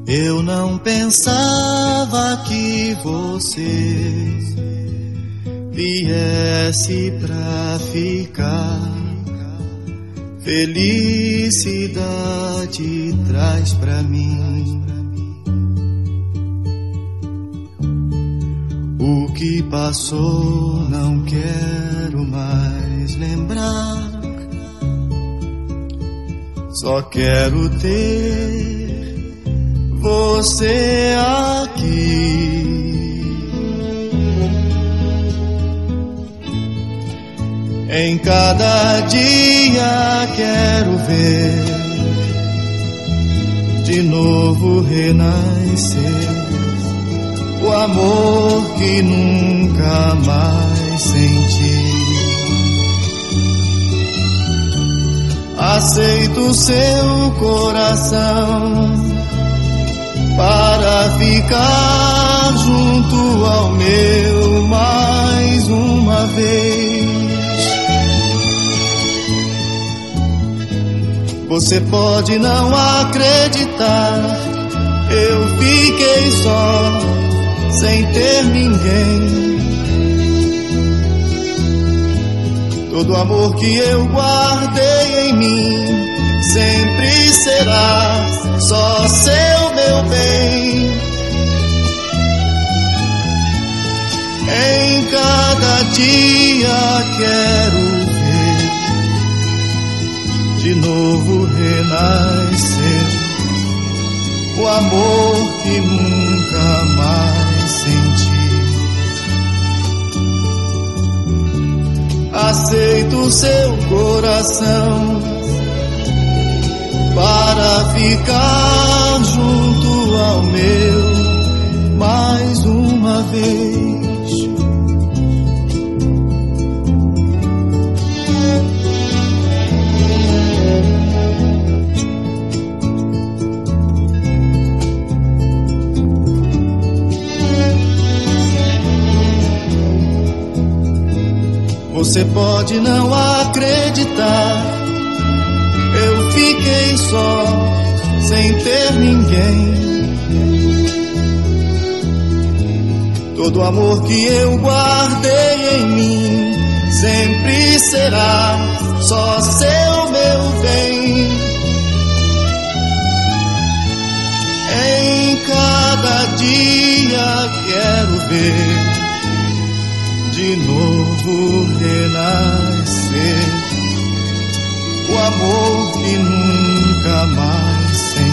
Eu não pensava que você viesse pra ficar. Felicidade traz pra mim o que passou, não quero mais lembrar. Só quero ter você aqui. Em cada dia quero ver de novo renascer o amor que nunca mais senti. Aceito seu coração para ficar junto ao meu mais uma vez. Você pode não acreditar, eu fiquei só, sem ter ninguém. Todo amor que eu guardei em mim sempre será só seu, meu bem. Em cada dia quero ver de novo renascer o amor que nunca mais senti. Aceito seu coração para ficar junto ao meu mais uma vez. Você pode não acreditar, eu fiquei só, sem ter ninguém. Todo amor que eu guardei em mim sempre será só seu, meu bem. Em cada dia quero ver de novo renascer o amor que nunca mais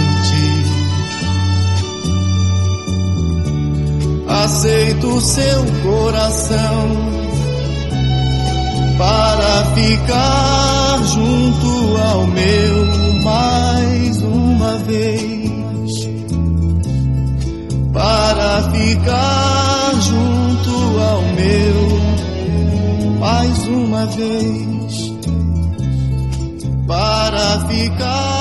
senti. Aceito seu coração para ficar junto ao meu mais uma vez. Para ficar junto ao meu mais uma vez. Para ficar